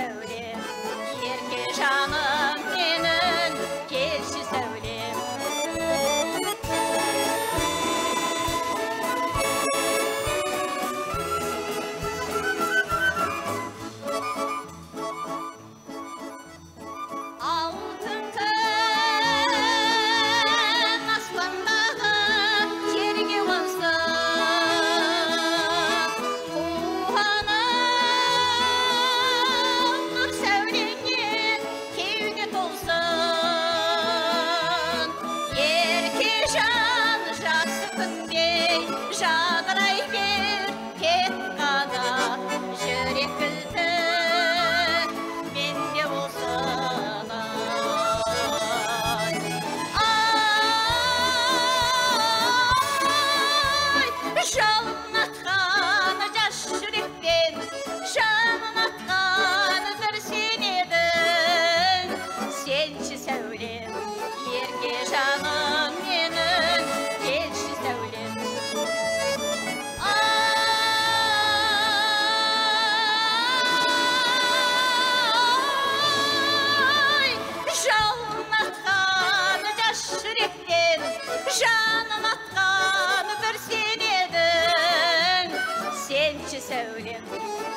сәулем, ерке жаным менің, келші сәулем. Алтын күн аспандағы жерге қонсын, туғаным нұр сәулеңнен кеуде толсын. Ерке жан жақсы күндей жадырай бер, тек қана жүрек кілті менде болсын. Жалын атқан жас жүректен, жанын атқан бір сен едің. Сенші сәулем, ерке жаным менің, келші сәулем. Жалын атқан жас жүректен, жанын атқан бір сен едің. Сенші сәулем,